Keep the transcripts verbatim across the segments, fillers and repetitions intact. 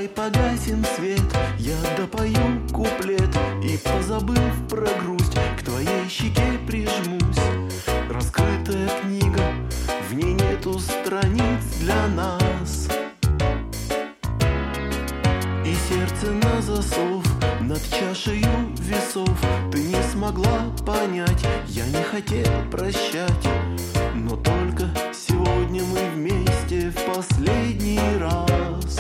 Давай погасим свет, я допою куплет и, позабыв про грусть, к твоей щеке прижмусь. Раскрытая книга, в ней нету страниц для нас, и сердце на засов над чашею весов. Ты не смогла понять, я не хотел прощать, но только сегодня мы вместе в последний раз.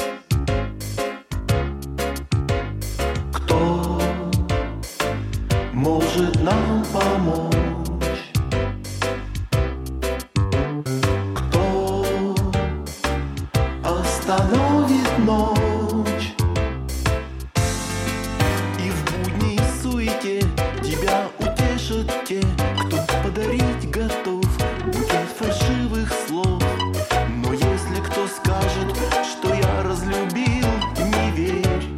Кто может нам помочь? Кто остановит ночь? И в будней суете тебя утешат те, кто подарить готов букет фальшивых слов. Но если кто скажет, что я разлюбил, не верь.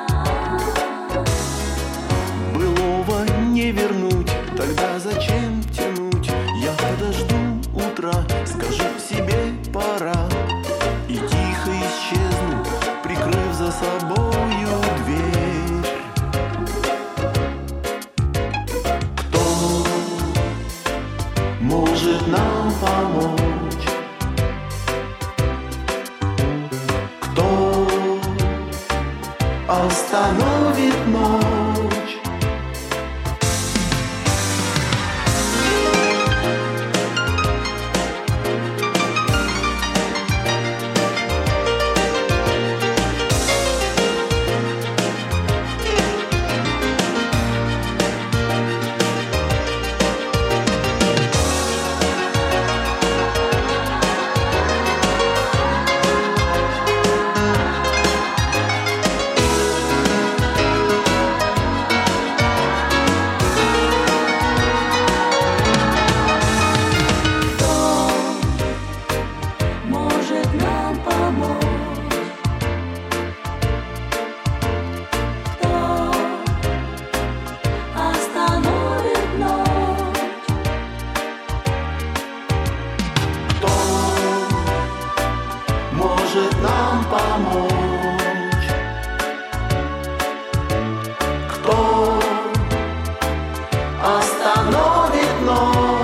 Былого не вернуть, тогда зачем тянуть? Я подожду утра, скажу себе пора, и тихо исчезну, прикрыв за собою дверь. Кто может нам помочь? Кто остановит ночь? Может нам помочь? Кто остановит ночь?